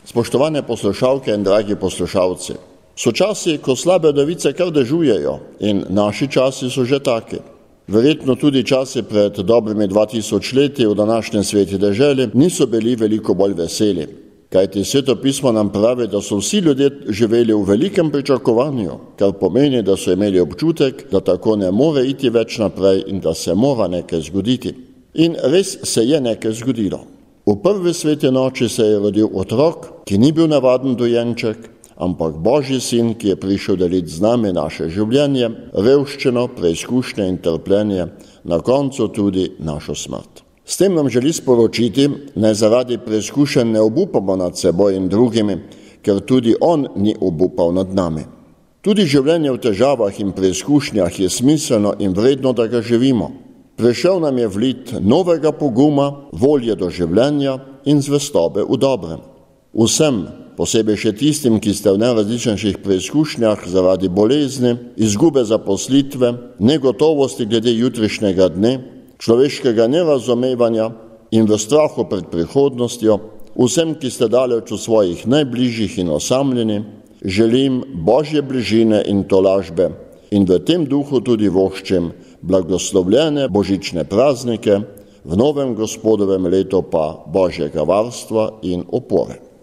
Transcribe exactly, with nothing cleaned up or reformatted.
Spoštovane poslušalke in dragi poslušalci, so časi, ko slabe novice kar dežujejo in naši časi so že taki. Verjetno tudi časi pred dobrimi dva tisoč leti v današnjem sveti deželi niso bili veliko bolj veseli. Kajti Sveto pismo nam pravi, da so vsi ljudje živeli v velikem pričakovanju, kar pomeni, da so imeli občutek, da tako ne more iti več naprej in da se mora nekaj zgoditi. In res se je nekaj zgodilo. V prvi sveti noči se je rodil otrok, ki ni bil navaden dojenček, ampak Božji sin, ki je prišel deliti z nami naše življenje, revščino, preizkušnje in trpljenje, na koncu tudi našo smrt. S tem nam želi sporočiti, naj zaradi preizkušenj ne obupamo nad seboj in drugimi, ker tudi on ni obupal nad nami. Tudi življenje v težavah in preizkušnjah je smiselno in vredno, da ga živimo. Prišel nam je vlit novega poguma, volje do življenja in zvestobe v dobrem. Vsem, posebej še tistim, ki ste v najrazličnejših preizkušnjah zaradi bolezni, izgube zaposlitve, negotovosti glede jutrišnjega dne, človeškega nerazumevanja in v strahu pred prihodnostjo, vsem, ki ste daleč od svojih najbližjih in osamljeni, želim Božje bližine in tolažbe in v tem duhu tudi voščim blagoslovljene božične praznike, v novem Gospodovem letu pa Božjega varstva in opore.